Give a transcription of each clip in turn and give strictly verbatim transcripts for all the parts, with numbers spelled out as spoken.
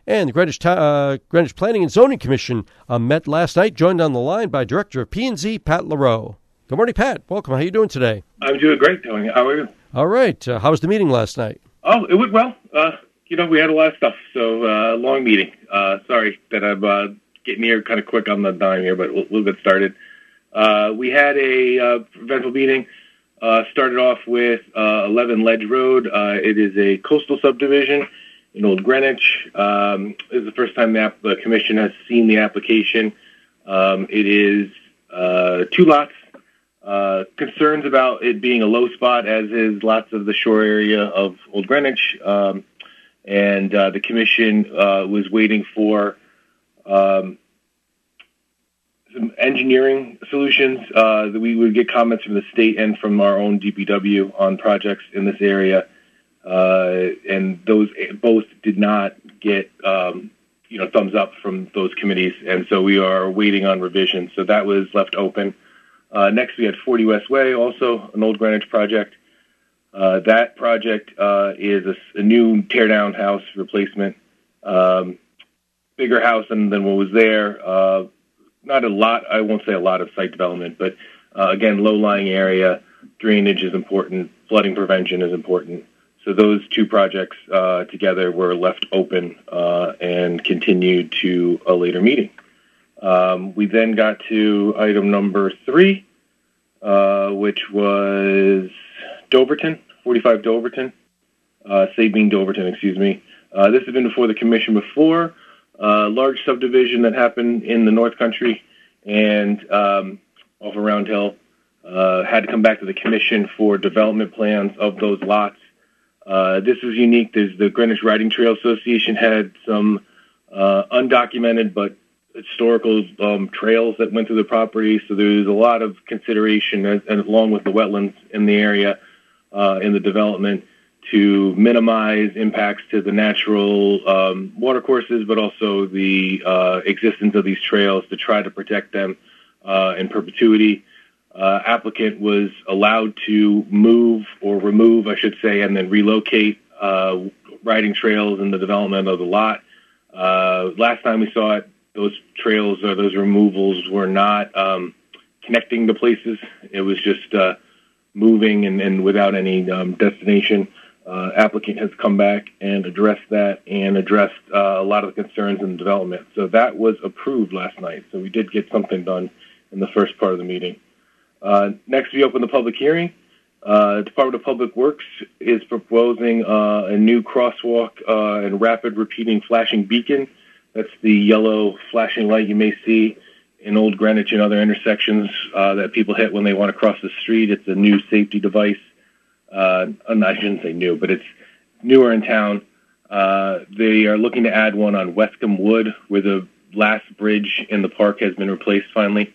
And the Greenwich, uh, Greenwich Planning and Zoning Commission uh, met last night, joined on the line by Director of P and Z, Pat LaRoe. Good morning, Pat. Welcome. How are you doing today? I'm doing great, Tony. How are you? All right. Uh, how was the meeting last night? Oh, it went well. Uh, you know, we had a lot of stuff, so uh, long meeting. Uh, sorry that I'm uh, getting here kind of quick on the dime here, but we'll, we'll get started. Uh, we had a uh, eventful meeting. Uh, started off with uh, eleven Ledge Road. Uh, it is a coastal subdivision in Old Greenwich. Um, this is the first time the, app- the commission has seen the application. Um, it is uh, two lots. Uh, concerns about it being a low spot, as is lots of the shore area of Old Greenwich. Um, and uh, the commission uh, was waiting for um, some engineering solutions. Uh, that we would get comments from the state and from our own D P W on projects in this area. Uh, and those both did not get, um, you know, thumbs up from those committees. And so we are waiting on revisions. So that was left open. Uh, next, we had forty West Way, also an Old Greenwich project. Uh, that project uh, is a, a new tear-down house replacement, um, bigger house than, than what was there. Uh, not a lot, I won't say a lot of site development, but uh, again, low-lying area, drainage is important, flooding prevention is important. So those two projects uh, together were left open uh, and continued to a later meeting. Um, we then got to item number three, uh, which was Doverton, forty-five Doverton, uh, Sabine Doverton, excuse me. Uh, this has been before the commission before, uh, large subdivision that happened in the North Country and um, off of Round Hill. Uh, had to come back to the commission for development plans of those lots. Uh, this was unique. There's the Greenwich Riding Trail Association had some uh, undocumented but historical um, trails that went through the property, so there's a lot of consideration, as, and along with the wetlands in the area, uh, in the development, to minimize impacts to the natural um, watercourses, but also the uh, existence of these trails to try to protect them uh, in perpetuity. Uh, applicant was allowed to move or remove, I should say, and then relocate uh, riding trails in the development of the lot. Uh, last time we saw it, those trails or those removals were not um, connecting to places. It was just uh, moving and, and without any um, destination. Uh, applicant has come back and addressed that and addressed uh, a lot of the concerns in the development. So that was approved last night. So we did get something done in the first part of the meeting. Uh, next, we open the public hearing. Uh, Department of Public Works is proposing uh, a new crosswalk uh, and rapid repeating flashing beacon. That's the yellow flashing light you may see in Old Greenwich and other intersections uh, that people hit when they want to cross the street. It's a new safety device. Uh, I shouldn't say new, but it's newer in town. Uh, they are looking to add one on Westcombe Wood, where the last bridge in the park has been replaced finally.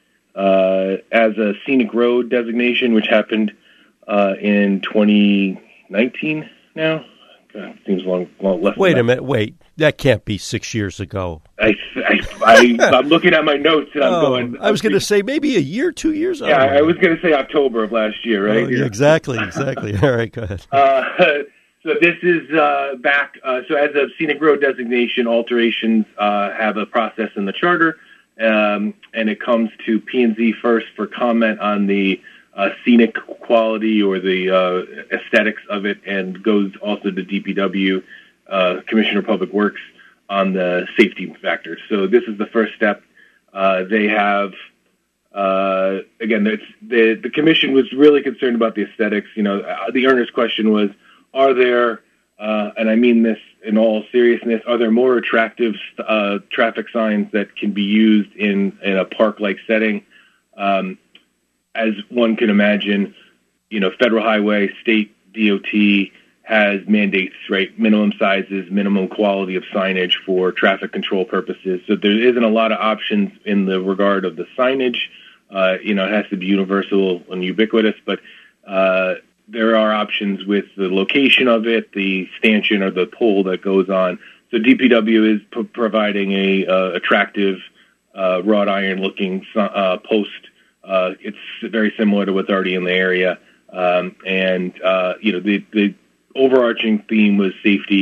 Uh, as a scenic road designation, which happened uh, in twenty nineteen now. God, seems long, long less. Wait than a minute, wait. That can't be six years ago. I, I, I, I'm looking at my notes and I'm oh, going... I was going to say maybe a year, two years ago. Yeah, I was going to say October of last year, right? Oh, yeah, exactly, exactly. All right, go ahead. Uh, so this is uh, back... Uh, so as a scenic road designation, alterations uh, have a process in the charter, um, and it comes to P and Z first for comment on the uh, scenic quality or the uh, aesthetics of it, and goes also to D P W, uh, Commissioner of Public Works, on the safety factors. So this is the first step. Uh, they have, uh, again, it's, the the commission was really concerned about the aesthetics. You know, uh, the earner's question was, are there, uh, and I mean this in all seriousness, are there more attractive uh, traffic signs that can be used in, in a park-like setting? Um, as one can imagine, you know, federal highway, state D O T has mandates, right? Minimum sizes, minimum quality of signage for traffic control purposes. So there isn't a lot of options in the regard of the signage. Uh, you know, it has to be universal and ubiquitous, but uh, there are options with the location of it, the stanchion or the pole that goes on. So D P W is p- providing a uh, attractive uh, wrought iron looking uh, post. Uh, it's very similar to what's already in the area. Um, and, uh, you know, the, the overarching theme was safety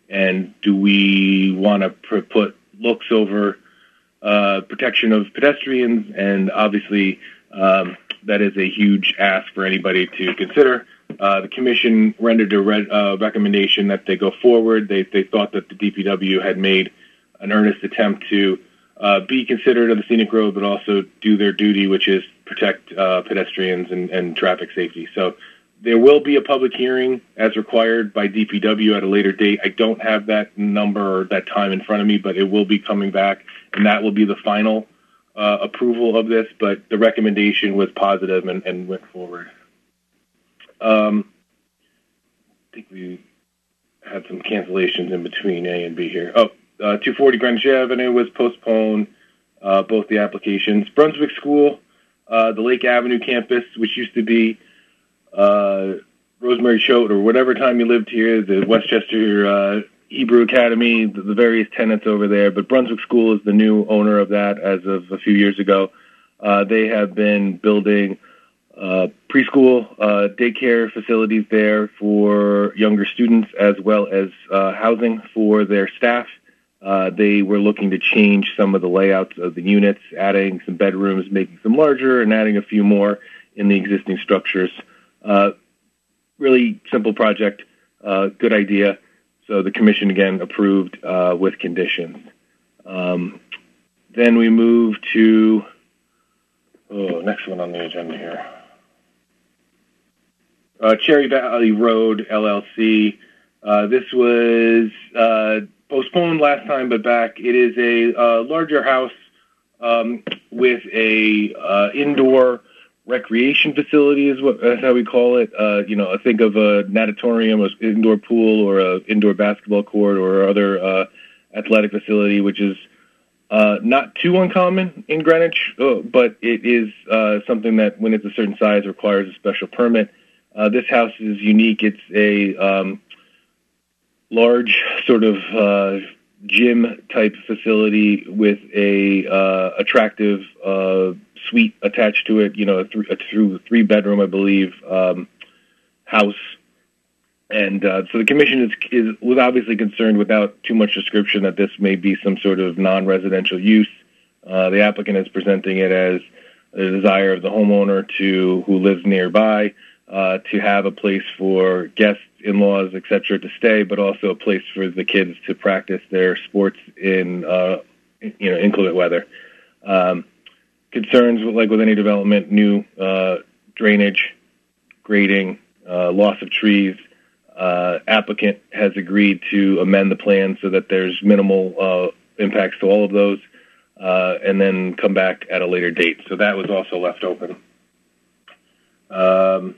and do we want to pr- put looks over uh, protection of pedestrians? And obviously, um, that is a huge ask for anybody to consider. Uh, the commission rendered a re- uh, recommendation that they go forward. They they thought that the D P W had made an earnest attempt to uh, be considerate of the scenic road, but also do their duty, which is protect uh, pedestrians and, and traffic safety. So there will be a public hearing as required by D P W at a later date. I don't have that number or that time in front of me, but it will be coming back, and that will be the final uh, approval of this. But the recommendation was positive and, and went forward. Um, I think we had some cancellations in between A and B here. Oh, uh, two forty Greenwich Avenue was postponed, uh, both the applications. Brunswick School, uh, the Lake Avenue campus, which used to be uh, Rosemary Choate, or whatever time you lived here, the Westchester uh, Hebrew Academy, the, the various tenants over there. But Brunswick School is the new owner of that as of a few years ago. Uh, they have been building Uh, preschool, uh, daycare facilities there for younger students, as well as uh, housing for their staff. Uh, they were looking to change some of the layouts of the units, adding some bedrooms, making them larger, and adding a few more in the existing structures. Uh, really simple project, uh, good idea. So the commission, again, approved uh, with conditions. Um, then we move to, oh, next one on the agenda here. Uh, Cherry Valley Road, L L C. Uh, this was uh, postponed last time, but back. It is a uh, larger house um, with a uh, indoor recreation facility, is what that's how we call it. Uh, you know, think of a natatorium, an indoor pool, or an indoor basketball court, or other uh, athletic facility, which is uh, not too uncommon in Greenwich, uh, but it is uh, something that, when it's a certain size, requires a special permit. Uh, this house is unique. It's a um, large sort of uh, gym-type facility with a uh, attractive uh, suite attached to it. You know, a, th- a th- three-bedroom, I believe, um, house. And uh, so the commission is, is was obviously concerned, without too much description, that this may be some sort of non-residential use. Uh, the applicant is presenting it as a desire of the homeowner to who lives nearby. Uh, to have a place for guests, in-laws, et cetera, to stay, but also a place for the kids to practice their sports in, uh, you know, inclement weather. Um, concerns, like with any development, new uh, drainage, grading, uh, loss of trees. Uh, applicant has agreed to amend the plan so that there's minimal uh, impacts to all of those, uh, and then come back at a later date. So that was also left open. Um,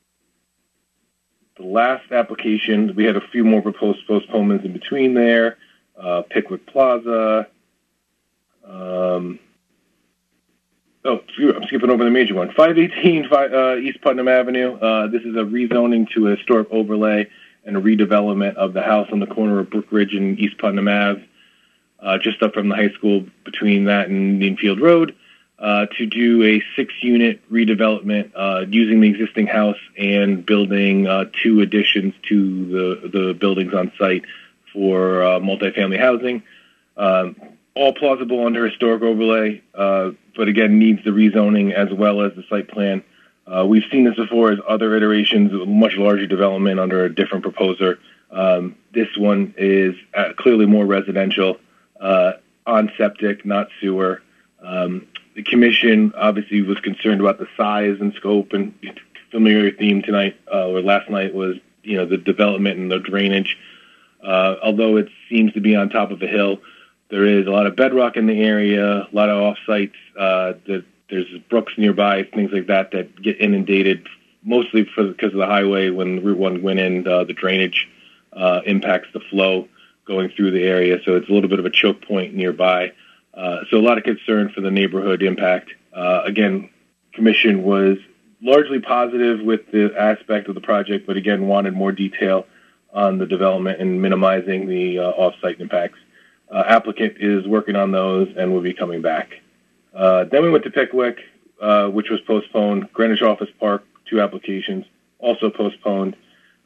The last application, we had a few more proposed postponements in between there. Uh, Pickwick Plaza. Um, oh, I'm skipping over the major one. five eighteen uh, East Putnam Avenue. Uh, this is a rezoning to a historic overlay and a redevelopment of the house on the corner of Brook Ridge and East Putnam Ave, uh, just up from the high school between that and Indian Road. Uh, to do a six-unit redevelopment uh, using the existing house and building uh, two additions to the, the buildings on site for uh, multifamily housing. Um, all plausible under historic overlay, uh, but again, needs the rezoning as well as the site plan. Uh, we've seen this before as other iterations of a much larger development under a different proposer. Um, this one is uh, clearly more residential, uh, on septic, not sewer. Um, The commission obviously was concerned about the size and scope, and familiar theme tonight uh, or last night was, you know, the development and the drainage. Uh, although it seems to be on top of a hill, there is a lot of bedrock in the area, a lot of off-sites. Uh, the, there's brooks nearby, things like that that get inundated, mostly for, because of the highway. When Route one went in, uh, the drainage uh, impacts the flow going through the area, so it's a little bit of a choke point nearby. Uh, so a lot of concern for the neighborhood impact. Uh, again, commission was largely positive with the aspect of the project, but again, wanted more detail on the development and minimizing the uh, off-site impacts. Uh, applicant is working on those and will be coming back. Uh, then we went to Pickwick, uh, which was postponed. Greenwich Office Park, two applications, also postponed.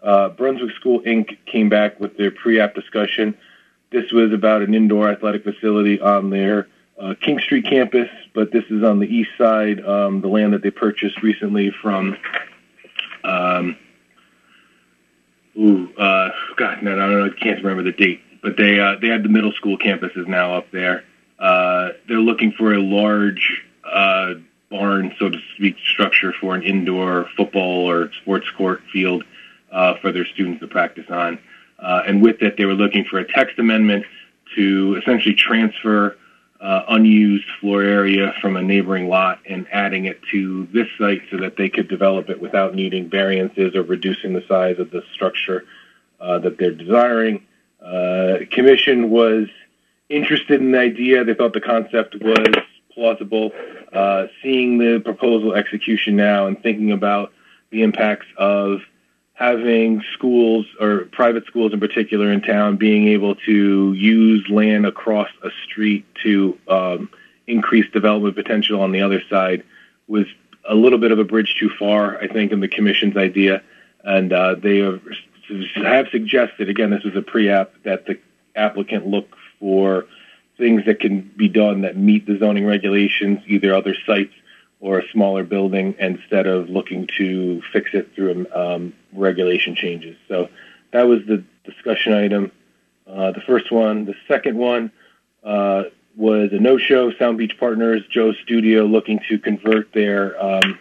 Uh, Brunswick School Incorporated came back with their pre-app discussion. This was about an indoor athletic facility on their uh, King Street campus, but this is on the east side, um, the land that they purchased recently from, um, ooh, uh, God, no, no, no, I can't remember the date, but they uh, they have the middle school campuses now up there. Uh, they're looking for a large uh, barn, so to speak, structure for an indoor football or sports court field uh, for their students to practice on. Uh, and with it, they were looking for a text amendment to essentially transfer uh, unused floor area from a neighboring lot and adding it to this site so that they could develop it without needing variances or reducing the size of the structure uh, that they're desiring. Uh, commission was interested in the idea. They thought the concept was plausible. Uh, seeing the proposal execution now and thinking about the impacts of having schools, or private schools in particular in town, being able to use land across a street to um, increase development potential on the other side was a little bit of a bridge too far, I think, in the commission's idea. And uh, they have, have suggested, again, this was a pre-app, that the applicant look for things that can be done that meet the zoning regulations, either other sites or a smaller building, instead of looking to fix it through um, regulation changes. So that was the discussion item, uh, the first one. The second one uh, was a no-show. Sound Beach Partners, Joe's Studio, looking to convert their um,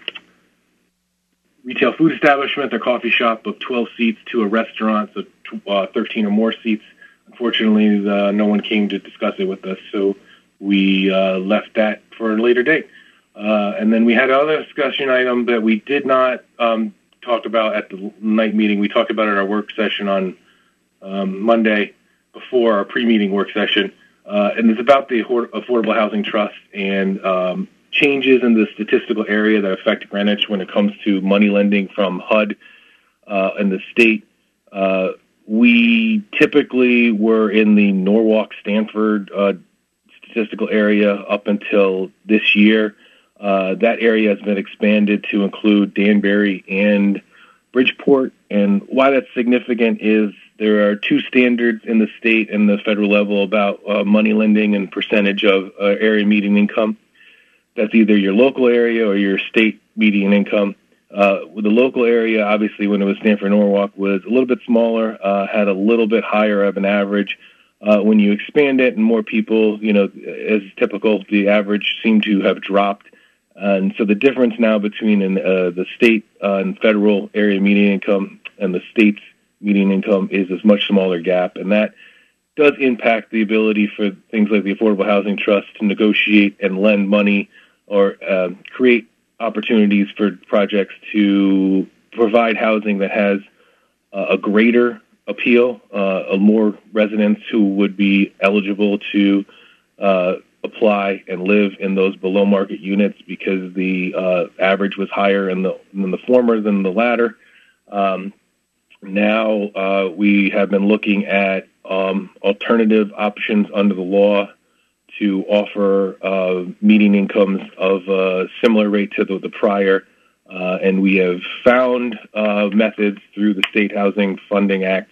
retail food establishment, their coffee shop of twelve seats, to a restaurant, so uh, thirteen or more seats. Unfortunately, the, no one came to discuss it with us, so we uh, left that for a later date. Uh, and then we had another discussion item that we did not um, talk about at the night meeting. We talked about it at our work session on um, Monday before our pre-meeting work session. Uh, and it's about the Affordable Housing Trust and um, changes in the statistical area that affect Greenwich when it comes to money lending from H U D uh, and the state. Uh, we typically were in the Norwalk-Stanford uh, statistical area up until this year. Uh, that area has been expanded to include Danbury and Bridgeport. And why that's significant is there are two standards in the state and the federal level about uh, money lending and percentage of uh, area median income. That's either your local area or your state median income. Uh, with the local area, obviously, when it was Stanford Norwalk, was a little bit smaller, uh, had a little bit higher of an average. Uh, when you expand it and more people, you know, as typical, the average seemed to have dropped. And so the difference now between an, uh, the state uh, and federal area median income and the state's median income is a much smaller gap. And that does impact the ability for things like the Affordable Housing Trust to negotiate and lend money or uh, create opportunities for projects to provide housing that has uh, a greater appeal, uh, more residents who would be eligible to uh, apply and live in those below market units, because the uh, average was higher in the, in the former than the latter. Um, now uh, we have been looking at um, alternative options under the law to offer uh, median incomes of a similar rate to the, the prior, uh, and we have found uh, methods through the State Housing Funding Act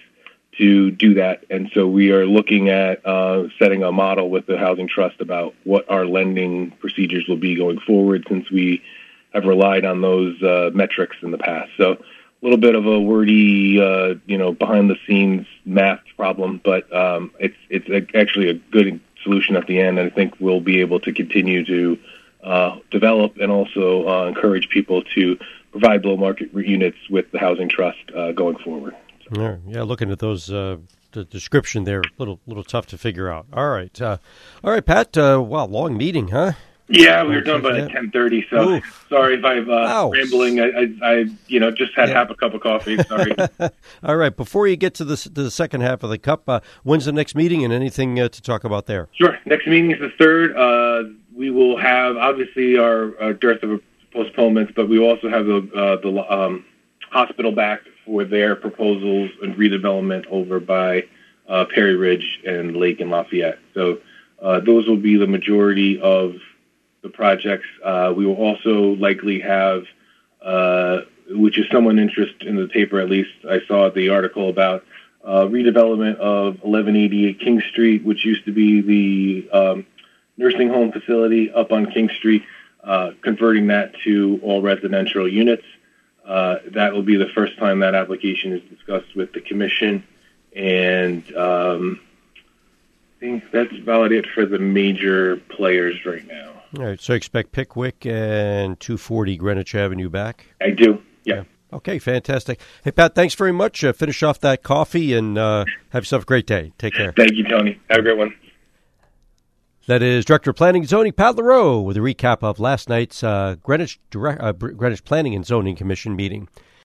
to do that. And so we are looking at uh, setting a model with the Housing Trust about what our lending procedures will be going forward, since we have relied on those uh, metrics in the past. So a little bit of a wordy, uh, you know, behind-the-scenes math problem, but um, it's it's actually a good solution at the end, and I think we'll be able to continue to uh, develop and also uh, encourage people to provide below-market units with the Housing Trust uh, going forward. Yeah, yeah, looking at those, uh, the description there, a little, little tough to figure out. All right. Uh, all right, Pat, uh, wow, long meeting, huh? Yeah, we were done by ten thirty, so Oof. sorry if I'm uh, wow. rambling. I, I, I, you know, just had yeah. half a cup of coffee. Sorry. All right, before you get to the, to the second half of the cup, uh, when's the next meeting and anything uh, to talk about there? Sure. Next meeting is the third. Uh, we will have, obviously, our, our dearth of postponements, but we will also have the, uh, the um, hospital back for their proposals and redevelopment over by uh, Perry Ridge and Lake and Lafayette. So uh, those will be the majority of the projects. Uh, we will also likely have uh, which is somewhat interest in the paper, at least. I saw the article about uh, redevelopment of eleven eighty-eight King Street, which used to be the um, nursing home facility up on King Street, uh, converting that to all residential units. Uh, that will be the first time that application is discussed with the commission, and um, I think that's about it for the major players right now. All right, so expect Pickwick and two forty Greenwich Avenue back? I do, yeah. yeah. Okay, fantastic. Hey, Pat, thanks very much. Uh, finish off that coffee and uh, have yourself a great day. Take care. Thank you, Tony. Have a great one. That is Director of Planning and Zoning, Pat LaRoe, with a recap of last night's uh, Greenwich, Direct, uh, Greenwich Planning and Zoning Commission meeting.